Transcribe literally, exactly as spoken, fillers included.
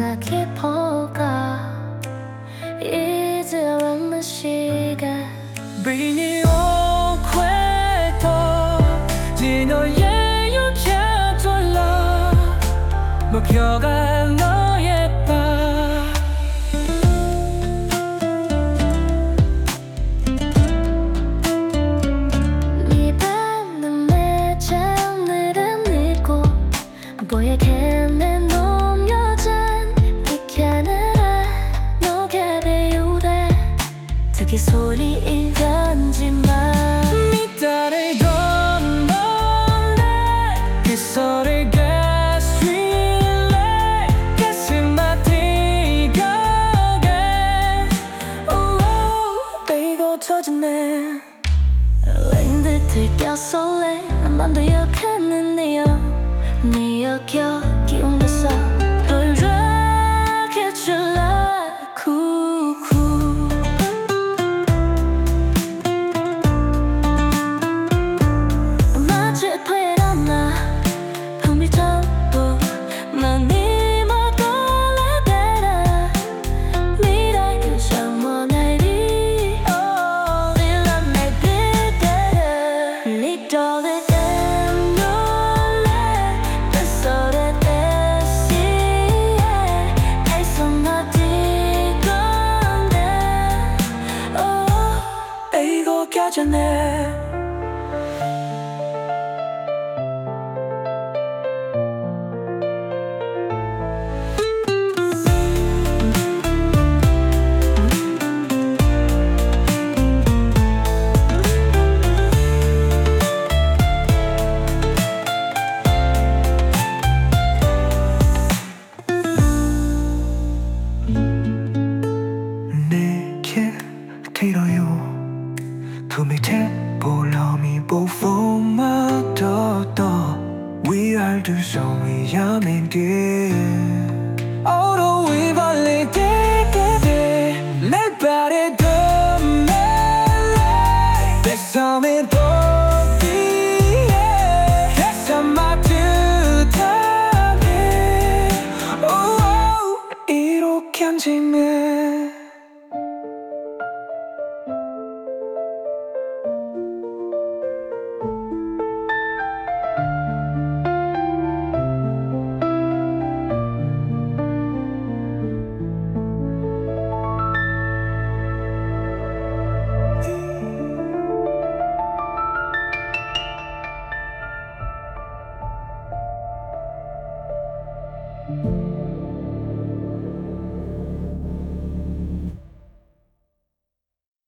너무나 깊어가 잊으려는 시간 被你误会的你너의 유쾌한 졸라 목표가 너의 밤 네 밟는 내 장르는 잊고 보이게 내 놈여잔 비켜느라 너게 배우래 특히 소리 일견지만 밑다리 던던데 그 소리가 스릴래 가슴 아프게 빼고 터지네 왠지 들켰을래 나만 더 욕하는 네요 네 여기 옮겨서 노력해줄라 쿠쿠 마치 페라나 흥미정보 넌이 먹을래대라 미래의 정원아리 올릴라 내 그대를 네 돌을 가져내 내게 들어요 그 밑에 볼륨이 보호마더 더 위아래도 소위하면 돼 어로 위발리 되게 내 발에 더 멜레 내 삶에 더 위에 해서 맡듯하게 이렇게 앉으면 thank you